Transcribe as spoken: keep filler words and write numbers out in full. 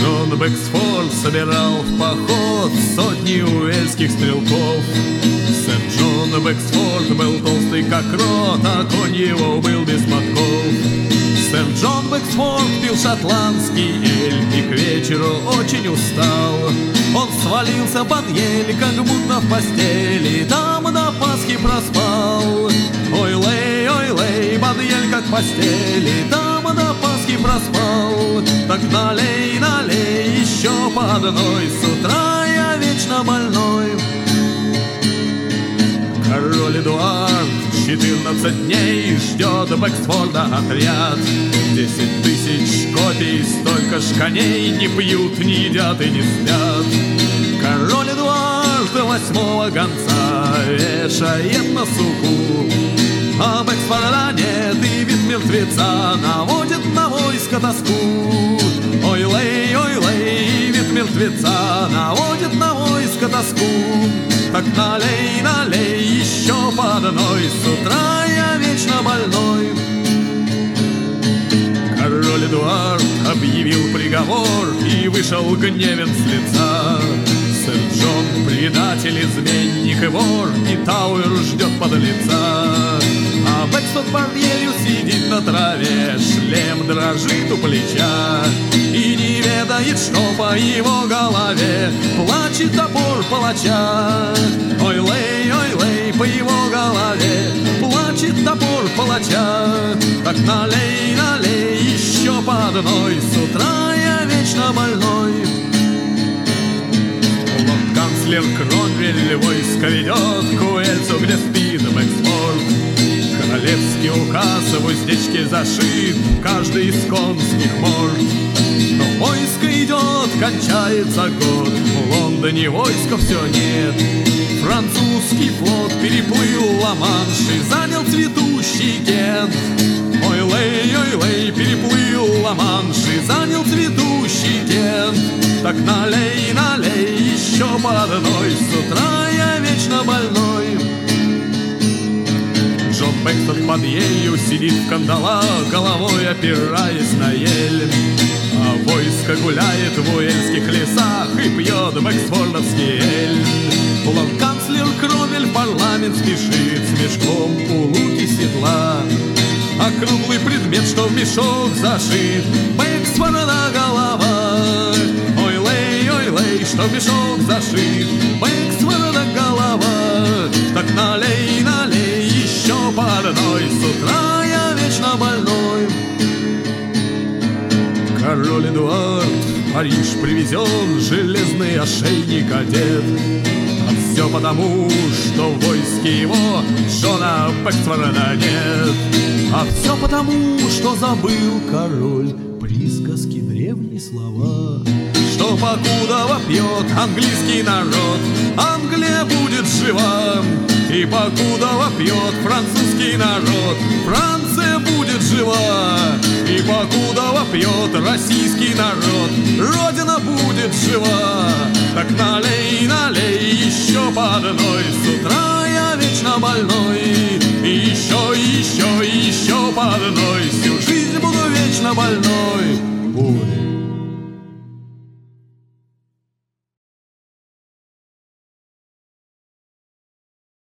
Джон Бэксфорд собирал в поход сотни уэльских стрелков. Сэр Джон Бэксфорд был толстый как рот, а конь его был без подков. Сэр Джон Бэксфорд пил шотландский эль и к вечеру очень устал. Он свалился под ель, как будто в постели, там до Пасхи проспал. Ой-лей, ой-лей, под ель, как в постели, там до Пасхи проспал. Так налей, налей, еще по одной, с утра я вечно больной. Король Эдуард четырнадцать дней ждет Бэксфорда отряд. Десять тысяч копий, столько ж коней не пьют, не едят и не спят. Король Эдуард восьмого гонца вешает на суку, а Бэксфорда нет, и вид мертвеца наводит на войско тоску. Ой-лей, ой-лей, вид мертвеца наводит на войско тоску. Так налей, налей, еще по одной, с утра я вечно больной. Король Эдуард объявил приговор и вышел гневен с лица. Сэр Джон, предатель, изменник и вор, и Тауэр ждет подлеца. А Бэксфорд под елью сидит на траве, шлем дрожит у плеча, и не ведает, что по его голове плачет топор палача. Ой-лей, ой-лей, по его голове плачет топор палача. Так налей, налей, еще по одной, с утра я вечно больной. Лорд-канцлер Кромвель войско ведет к Уэльсу, где спит Бэксфорд. Королевский указ в уздечке зашит каждый из конских морд. Но войско идет, кончается год, в Лондоне войска все нет. Французский флот переплыл Ла-Манш и занял цветущий Кент. Ой-лей, ой-лей, переплыл Ла-Манш и занял цветущий Кент. Так налей, налей, еще по одной, с утра я вечно больной. Джон Бэксфорд под елью сидит в кандалах, головой опираясь на ель. А войско гуляет в уэльских лесах и пьет бэксфордовский эль. Лорд-канцлер Кромвель в парламент спешит с мешком у луки седла. А круглый предмет, что в мешок зашит, Бэксфорда голова. Ой-лей, ой-лей, что в мешок зашит, Бэксфорда голова. Так налей, налей, еще по одной, с утра я вечно больной. Король Эдуард в Париж привезен, железный ошейник одет. А все потому, что в войске его Джона Бэксфорда нет. А все потому, что забыл король присказки, древние слова. Что покуда вопьет английский народ, Англия будет жива. И покуда вопьет французский народ, Франция будет жива. И покуда вопьет российский народ, Родина будет жива. Так налей, налей, еще по одной, с утра я вечно больной. И еще, еще, еще по одной, всю жизнь буду вечно больной. Ой.